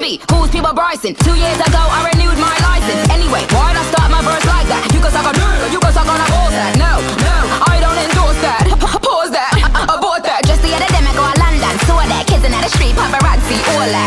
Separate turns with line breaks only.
me, who's People Bryson? 2 years ago I renewed my license. Anyway, why'd I start my verse like that? You can suck on you can suck on a bullsack. No, I don't endorse that. Pause that, abort that. Just the other day I go to London, saw that kids in the street, paparazzi, all that.